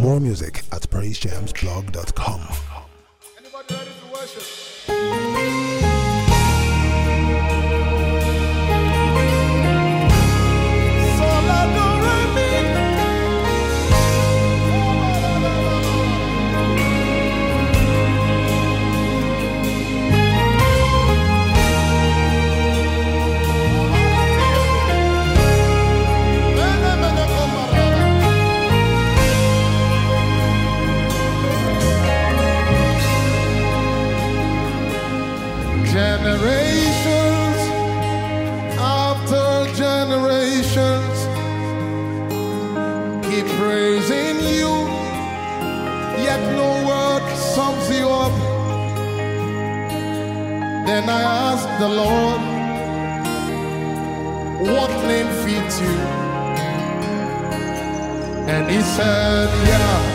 More music at praisejamsblog.com. Anybody ready to worship? Generations after generations keep praising you, yet no word sums you up. Then I asked the Lord, what name fits you? And he said, yeah.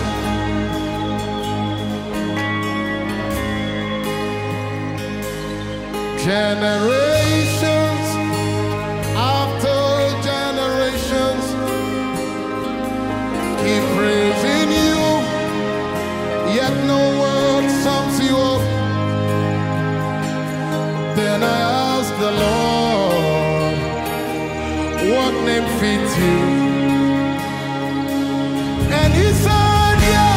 Generations after generations keep praising you, yet no word sums you up. Then I asked the Lord, what name fits you? And he said, yeah.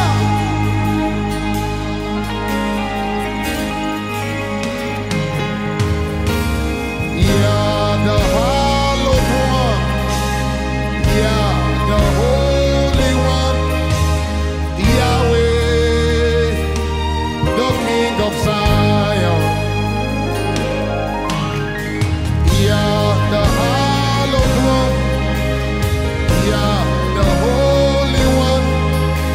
The hallowed one, yeah, the holy one, Yahweh, the King of Zion, yeah, the hallowed one, yeah, the holy one,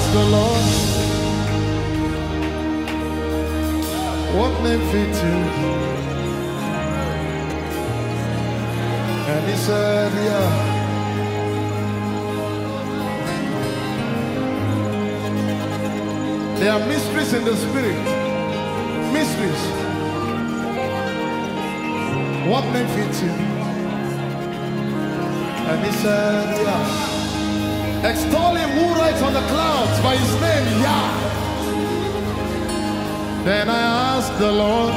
asked the Lord, what name fits you? And he said, yeah. There are mysteries in the spirit. Mysteries. What name fits you? And he said, yeah. Extol him who rides on the clouds by his name, Yah. Then I asked the Lord,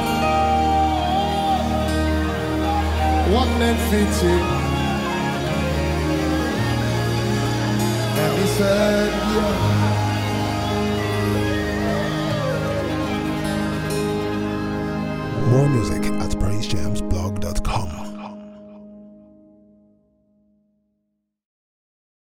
what name fits you? And he said, yeah. More music at praisejamsblog.com.